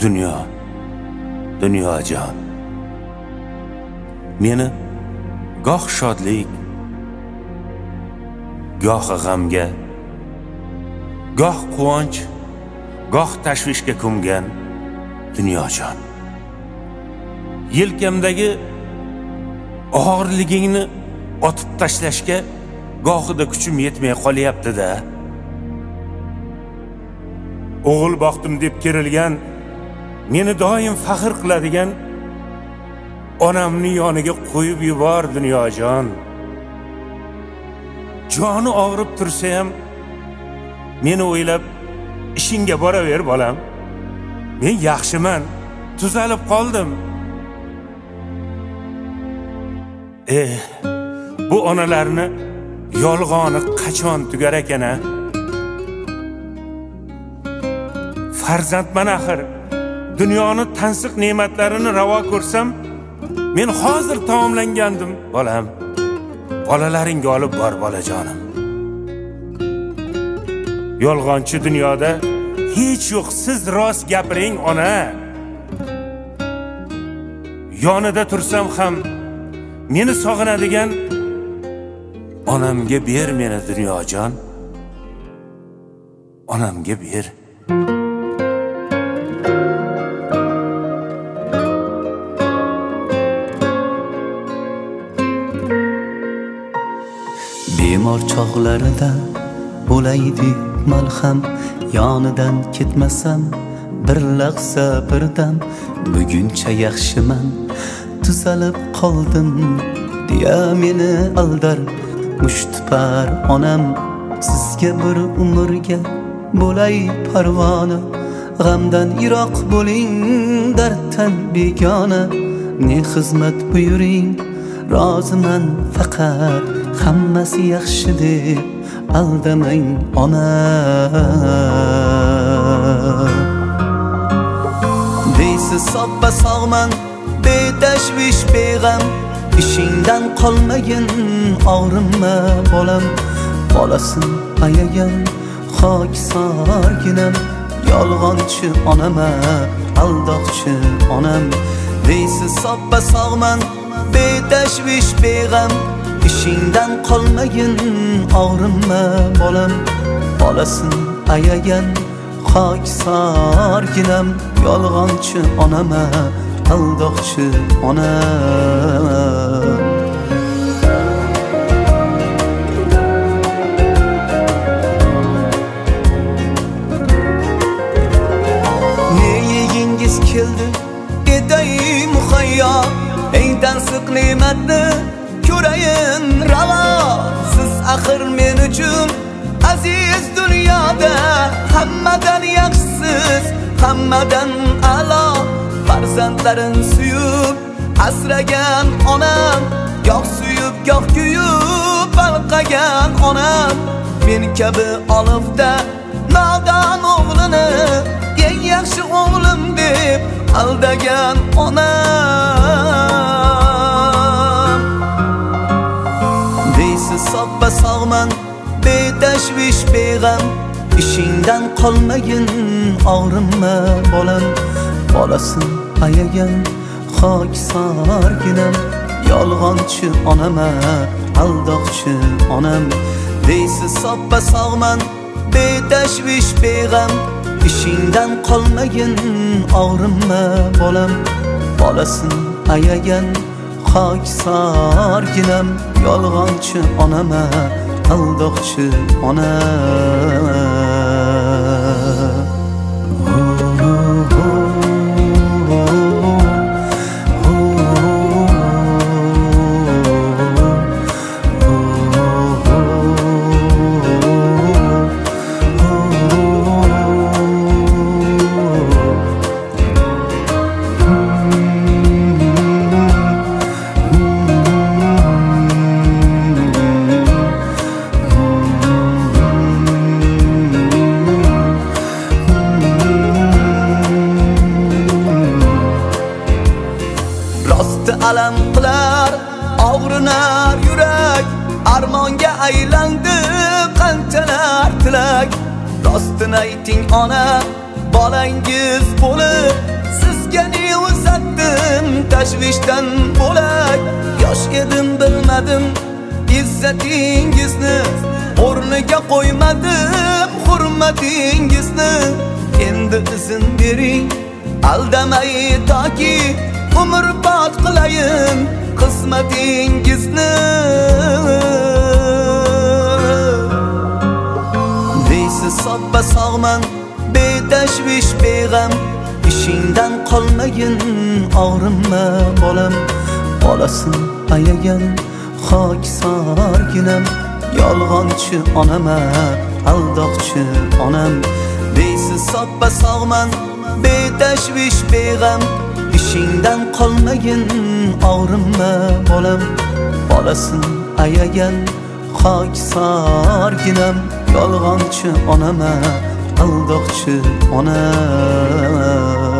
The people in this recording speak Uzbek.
dunyojon. Meni goh shodlik, goh g'amga, goh quvonch, goh tashvishga ko'mgan dunyojon. Yelkamdagi og'irligingni otib tashlashga gohida kuchim yetmay qolyapti-da. O'g'il boqdim deb kerilgan, meni doim faxr qiladigan onamni yoniga qo'yib yubor dunyojon. Joni og'rib tursa ham meni o'ylab ishingga boraver bolam. Men yaxshiman, tuzalib qoldim. Bu onalarni yolg'oni qachon tugar ekan-a? Farzandman axir. Dunyoni tansiq ne'matlarini ravo ko'rsam, men hozir taomlangandim, bolam. Bolalaringga olib bor, bolajonim. Yolg'onchi dunyoda hech yo'q, siz rost gapiring, ona. Yonida tursam ham meni sog'inadigan onamga ber meni dunyojon. Onamga ber. Bemor chog'larida bo'laydi malham, yonidan ketmasam bir lahza birdan. Buguncha yaxshiman, tuzalib qoldim deya meni aldar mushtipar onam. Sizga bir umrga bo'lay parvona, g'amdan yiroq bo'ling, darddan begona. Ne xizmat buyuring, roziman faqat, hammasi yaxshi deb aldamang ona. Deysiz soppa sog'man, betashvish beg'am, ishingdan qolmagin, og'rinma bolam. Bolasin ayagan xoksorginam, yolg'onchi onama, aldoqchi onam. Deysiz soppa sog'man, betashvish beg'am, ishingdan qolmagin, og'rinma bolam. Bolasin ayagan xoksorginam, yolg'onchi onama, aldoqchi onam. Ne yegingiz keldi eday muhayyo, eng tansiq ne'matni ko'rayin ravo. Siz axir men uchun aziz dunyoda, hammadan yaxshisiz, hammadan a'lo. Farzandlarin suyub asragan onam, goh suyub goh kuyub balqagan onam. Men kabi olifda nodon o'g'lini eng yaxshi o'g'lim deb aldagan onam. Deysiz soppa sog'man, betashvish beg'am, ishingdan qolmagin, og'rinma bolam. Bolasin ayagan xoksorginam, yolg'onchi onama, aldoqchi onam. Deysiz soppa sog'man, betashvish beg'am, ishingdan qolmagin, og'rinma bolam. Bolasin ayagan xoksorginam, yolg'onchi onama, aldoqchi onam. alam qilar, og'rinar yurak, armonga aylandi qanchalar tilak. Rostini ayting ona, bolangiz bo'lib sizga ne uzatdim tashvishdan bo'lak yosh edim bilmadim izzatingizni o'rniga qo'ymadim hurmatingizni endi izn bering aldamay toki umrbod qilayin qismatingizni deysiz soppa sog'man betashvish beg'am ishingdan qolmagin og'rinma bolam bolasin ayagan xoksorginam yolg'onchi onama aldoqchi onam deysiz soppa sog'man betashvish beg'am ishingdan qolmagin og'rinma bolam bolasin ayagan xoksorginam yolg'onchi onama aldoqchi onam